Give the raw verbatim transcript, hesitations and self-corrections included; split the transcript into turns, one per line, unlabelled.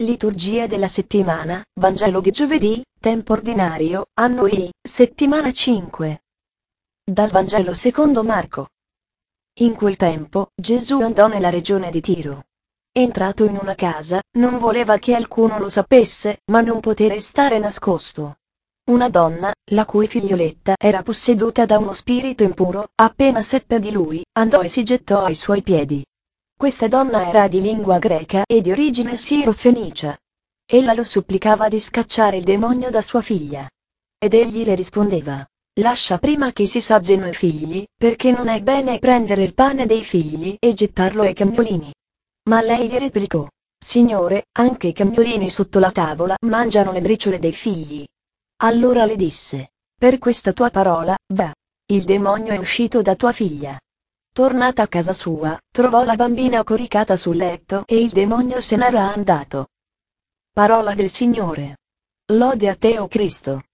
Liturgia della settimana, Vangelo di giovedì, tempo ordinario, anno I, settimana cinque. Dal Vangelo secondo Marco. In quel tempo, Gesù andò nella regione di Tiro. Entrato in una casa, non voleva che alcuno lo sapesse, ma non poté restare nascosto. Una donna, la cui figlioletta era posseduta da uno spirito impuro, appena seppe di lui, andò e si gettò ai suoi piedi. Questa donna era di lingua greca e di origine siro-fenicia. Ella lo supplicava di scacciare il demonio da sua figlia. Ed egli le rispondeva: lascia prima che si saggino i figli, perché non è bene prendere il pane dei figli e gettarlo ai cagnolini. Ma lei gli replicò: Signore, anche i cagnolini sotto la tavola mangiano le briciole dei figli. Allora le disse: per questa tua parola, va. Il demonio è uscito da tua figlia. Tornata a casa sua, trovò la bambina coricata sul letto e il demonio se n'era andato. Parola del Signore. Lode a te, o Cristo.